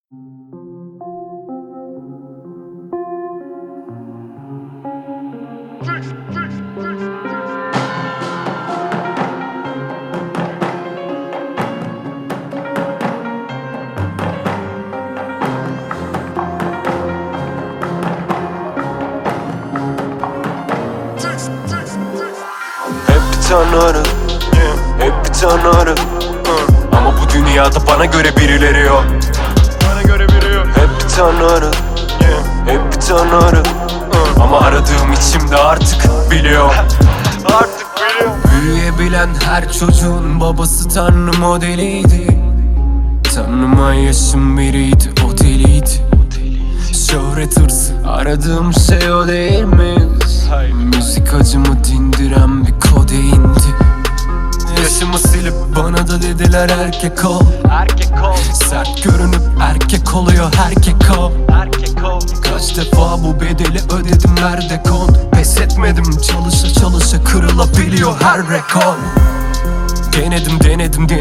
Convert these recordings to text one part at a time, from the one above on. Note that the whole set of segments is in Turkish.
Hep bir tane aradım, hep bir tane aradım. Ama bu dünyada bana göre birileri yok. Hep bir tane aradım, hep bir tane aradım. Ama aradığım içimde artık biliyor. Büyüyebilen her çocuğun babası Tanrı modeliydi. Tanıma yaşım biriydi, o deliydi. Şöhret hırsı, aradığım şey o değil mi? Müzik acımı dindiren bir kodeindi. Yaşımı silip bana da dediler erkek ol. Sert görünüp erkek oluyor erkek ol. Kaç defa bu bedeli ödedim, nerede kon? Pes etmedim, çalışa çalışa kırılabiliyor her rekor. Denedim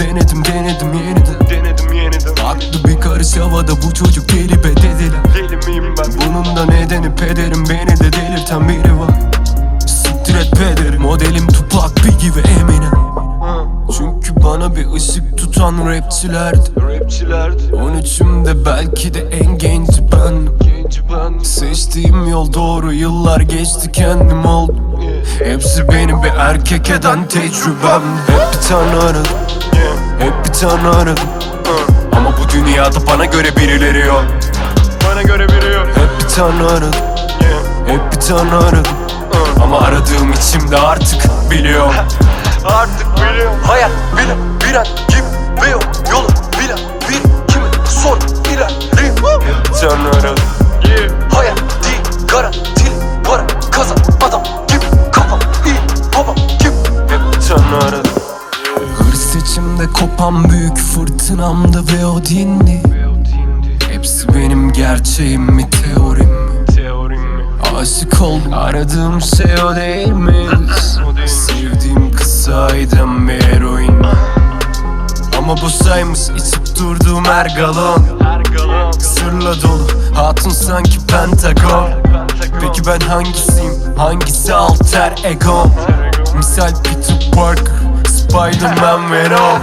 yeniden. Aklı bir karış havada, bu çocuk deli be dediler. Deli miyim ben? Bunun da nedeni pederim, beni de delirten biri var. Siktir et pederim, modelim Tupac, Biggie ve Eminem. Çünkü bana bir ışık tutan rapçilerdi. 13'ümde belki de en genci bendim. Seçtiğim yol doğru, yıllar geçti kendim oldum. Hepsi beni bir erkek eden tecrübem. Hep bir tane aradım, hep bir tane aradım. Ama bu dünyada bana göre birileri yok. Hep bir tane aradım, hep bir tane aradım. Ama aradığım içimde artık biliyor. Hayat bile bir an gibi yok, yolu bile bir kimi sor ilerleyeyim. Hep bir tane aradım, hayat değil garantili, para kazan adam gibi, kafam iyi babam gibi. Hep bir tane aradım. Hırs içimde kopan büyük fırtınamdı ve o dindi. Hepsi benim gerçeğim mi, teorim mi? Aşık oldum, aradığım şey o değil mi? Sevdiğim kız sahiden bir eroin. Ama bu saymış içip durduğum her galon. Sırla dolu hatun sanki Pentagon. Peki ben hangisiyim? Hangisi alter ego? Misal Peter Parker, Spider-Man, Venom.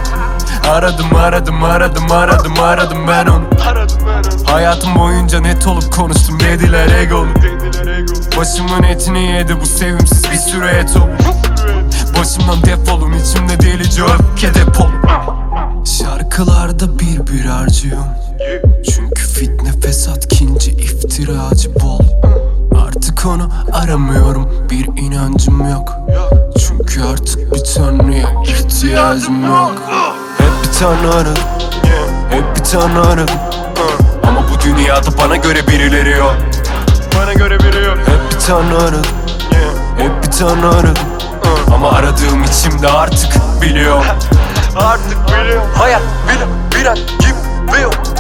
Aradım ben onu. Hayatım boyunca net olup konuştum, dediler egolu. Başımın etini yedi bu sevimsiz bir sürü et ol. Başımdan defolun, içimde delice öfke depolu. Şarkılarda bir harcıyorum. Çünkü fitne fesat kinci iftiracı bol. Artık onu aramıyorum, bir inancım yok. Çünkü artık bir tanrıya ihtiyacım yok. Hep bir tane aradım, hep bir tane aradım. Ama bu dünyada bana göre birileri yok. Hep bir tane aradım, hep bir tane aradım. Ama aradığım içimde artık biliyor. Hayat bile bir an gibi yok,